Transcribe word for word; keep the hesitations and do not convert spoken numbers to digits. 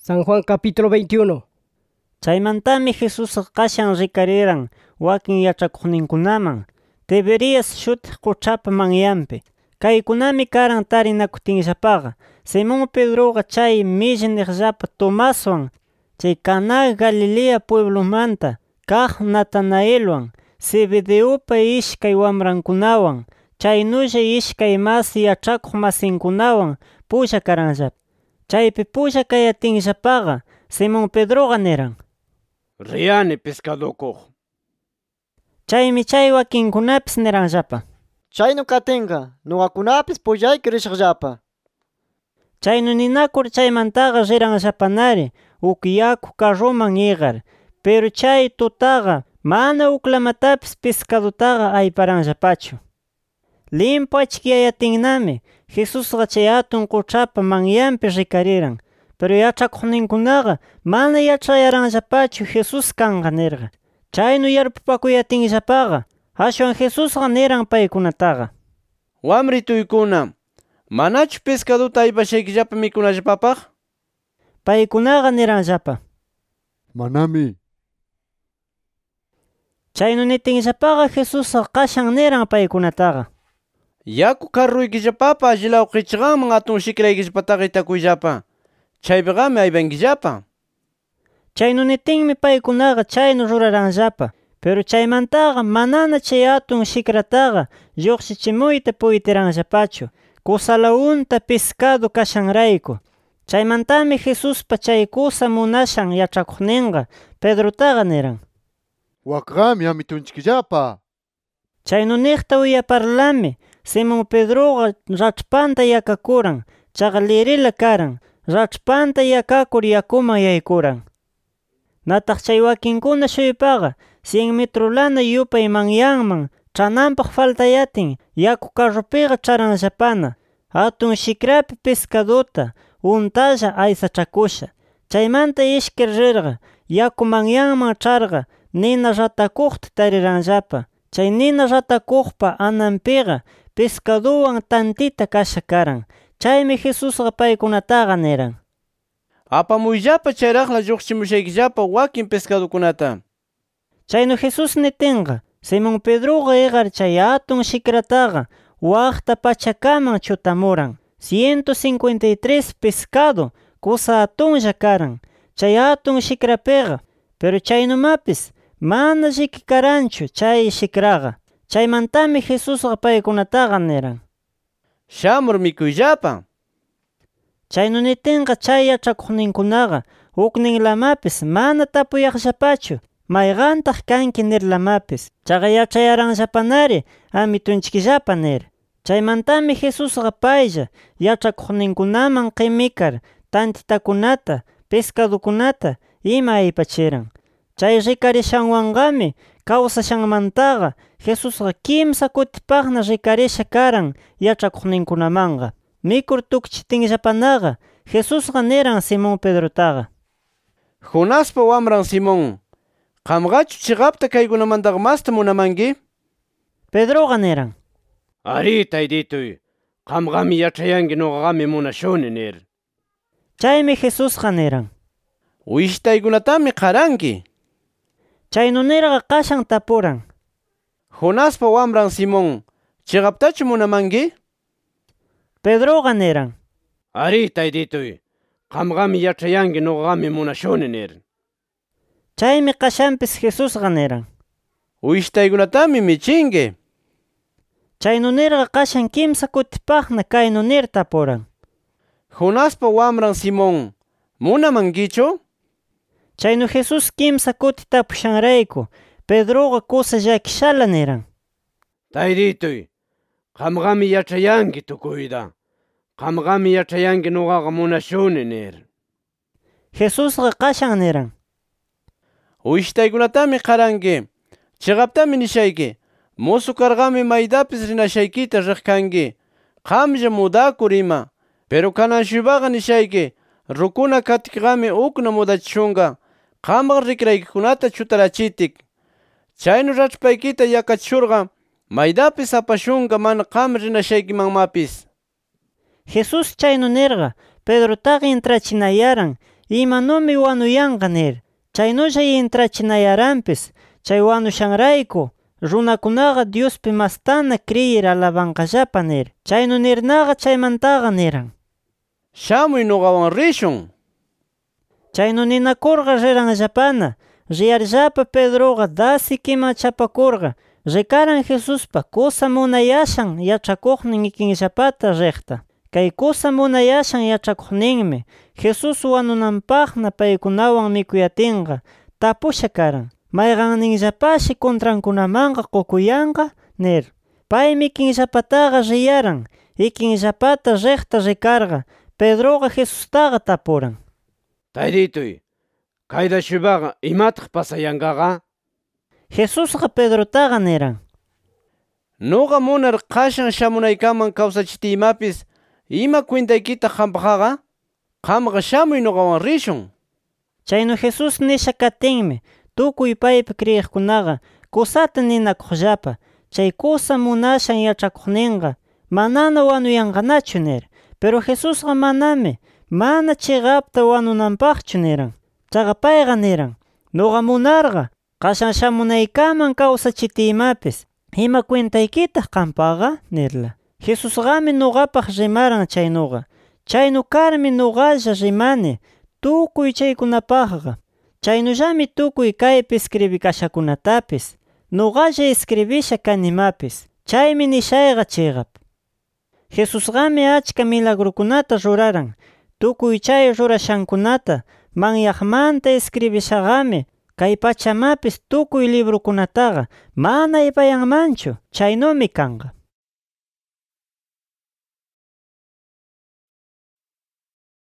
San Juan capítulo veintiuno. Chaymantami Jesus qashan rikariran wakin yachakuqninkunaman Tiberias shutiq quchapa manyanpi. Kaykunami karan tarinakutinllapaqa Simón Pedroqa chay millniqllapa Tomaswan, chay Caná Galilea pueblomanta kaq Natanaelwan, Zebedeupa ishkay wamrankunawan, chaynulla ishkay mas yachakuq masinkunawan pulla karanllapa. Chaypi pulla kayatinllapaqa Simón Pedroqa niran: Riyani pescadokuq. Chaymi chay wakinkunapis niranllapa: Chaynu katinqa nuqakunapis pullayki rishaqllapa. Chaynu ninakur chaymantaqa riranllapanari uk yaku carruman iqar, pero chay tutaqa mana uklamatapis pescadutaqa ayparanllapachu. Limpu achkiyayatinnami Jesusqa chay atun quchapa manyanpi rikariran, pero yachakuqninkunaqa mana yach'ayaranllapachu Jesus kanqa nirqa. Chaynu yarpupakuyatinllapaqa ashwan Jesusqa niran paykunataqa: Wamrituykuna, manachu pescaduta aypashaykillapa mikunallapapaq? Paykunaqa niranllapa: Manami. Chaynu nitinllapaqa Jesusqa qashan niran paykunataqa: Yaku carruykillapapa allilaw qichqanman atun shikraykillapataqa itakuyllapa. Chaypiqami aypankillapa. Chaynu nitinmi paykunaqa chaynu ruraranllapa, pero chaymantaqa manana chay atun shikrataqa lluqsichimuyta puytiranllapachu, kusala unta pescado kashanrayku. Chaymantami Jesuspa chay kusa munashan yachakuqninqa Pedrotaqa niran: Wakqami amitunchikllapa. Chaynu niqta uyaparlami Simón Pedroqa rach'panta yakakuran, chaqa lirila karan, rach'panta yakakur yakuman yaykuran. Nataq chay wakinkuna shuypaqa cien metrolana yupay manyanman ch'ananpaq faltayatin yaku carrupiqa ch'aranllapana, atun shikrapi pescaduta untalla aysachakusha. Chaymanta ishkir rirqa yaku manyanman ch'arqa nina ratakuqta tariranllapa. Chay nina ratakuqpa ananpiqa pescaduwan tantita kasha karan. Chaymi Jesusqa paykunataqa niran: Apamuyllapa chayraqla lluqsimushaykillapa wakin pescadukunata. Chaynu Jesus nitinqa Simón Pedroqa iqar chay atun shikrataqa waqta pachakaman chutamuran. ciento cincuenta y tres pescado kusa atunlla karan chay atun shikrapiqa, pero chaynumapis mana llikikaranchu chay shikraqa. Chaymantami Jesusqa paykunataqa niran: Shamur mikuyllapa. Chaynu nitinqa chay yachakuqninkunaqa ukninlamapis mana tapuyaqllapachu mayqantaq kanki nirlamapis, chaqa yach'ayaranllapanari amitunchikllapa nir. Chaymantami Jesusqa paylla yachakuqninkunaman qimikar tantitakunata, pescadukunata ima aypachiran. Chay rikarishanwanqami kawsashanmantaqa Jesusqa kimsa kutipaqna rikarisha karan yachakuqninkunamanqa. Mikur tukchitinllapanaqa Jesusqa niran Simón Pedrotaqa: Jonaspa wamran Simón, qamqachu chiqapta kaykunamantaqa masta munamanki? Pedroqa niran: Ari taydituy, qamqami yach'ayanki nuqaqami munashuni nir. Chaymi Jesusqa niran: Wishtaykunatami qaranki. Chaynu nirqa qashan tapuran: Jonaspa wamran Simón, chiqaptachu munamanki? Pedroqa niran: Ari taydituy, qamqami yach'ayanki nuqaqami munashuni nir. Chaymi qashanpis Jesusqa niran: Wishtaykunatami michinki. Chaynu nirqa qashan kimsa kutipaqna kaynu nir tapuran: Jonaspa wamran Simón, ¿munamankichu? Chaynu Jesus kimsa kuti tapushanrayku Pedroqa kusa llakishala niran: Taydituy, qamqami yach'ayanki tukuyta. Qamqami yach'ayanki nuqaqa munashuni nir. Jesusqa qashan niran: Wishtaykunatami qaranki. Chiqaptami nishayki, musu karqami maydapis rinashaykita riq kanki. Qamlla mudakur ima. Pero kanan shuypaqa nishayki, rukuna katikqami ukna mudachishunqa. Qamqa rikraykikunata chutarachitik. Chaynu rach'paykita yakachishurqa maydapis apashunqa mana qam rinashaykimanmapis. Jesus chaynu nirqa Pedrotaqa intrachinayaran imanumi wanuyanqa nir. Chaynulla intrachinayaranpis, chay wanushanrayku, runakunaqa Diospi mastana creyir alabanqallapa nir. Chaynu nirnaqa chaymantaqa niran. Shamuy nuqawan rishun. Chaynu ninakurqa riranllapana, riyarllapa Pedroqa dasikiman chapakurqa, rikaran Jesuspa kusa munayashan yachakuqnin ikinllapata riqta. Kay kusa munayashan yachakuqninmi, Jesus wanunanpaqna paykunawan mikuyatinqa, tapusha karan, mayqanninllapashi contrankunamanqa qukuyanqa, nir. Paymi ikinllapataqa riyaran, ikinllapata riqta rikarqa, Pedroqa Jesustaqa tapuran. Tayrituy, kayda shubaqa imataq pasayanqaqa? Jesusqa Pedrotaqa niran. Nuqa munar qashan shamunaykaman kawsachitiymapis, ima kwintaykita qampaqaqa? Qamqa shamuy nuqawan rishun. Chaynu Jesus nisha katinmi, tukuy paypi kriyiqkunaqa kusata ninakuqllapa, chay kusa munashan yachakuqninqa, manana wanuyanqanachu nir. Pero Jesusqa manami, mana chiqapta wanunanpaqchu niran. Chaqa payqa niran, nuqa munarqa, qashan shamunaykaman kawsachitiymapis, ima kwintaykitaq qampaqa nirla. Jesusqami nuqapaq rimaran chaynuqa. Chaynu karmi nuqalla rimani, tukuy chaykunapaqqa. Chaynullami tukuy kaypi escribikashakunatapis, nuqalla escribisha kanimapis. Chaymi nishayqa chiqap. Jesusqami achka milagrukunata ruraran. Tukuy chay rurashankunata manyaqmanta escribishaqami, kay pachamapis tukuy librukunataqa mana ipayanmanchu. Chaynumi kanqa.